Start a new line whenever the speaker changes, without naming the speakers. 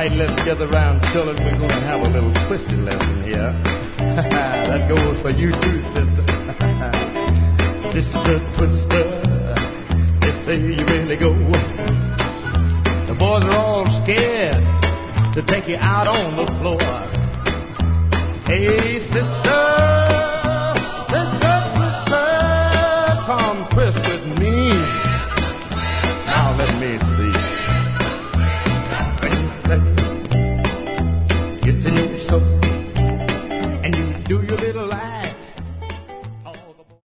right, let's gather round, children. We're going to have a little twisting lesson here. That goes for you too, sister. Sister Twister, they say you really go. The boys are all scared to take you out on the floor. Hey, sister, Sister Twister, come twist with me. Now let me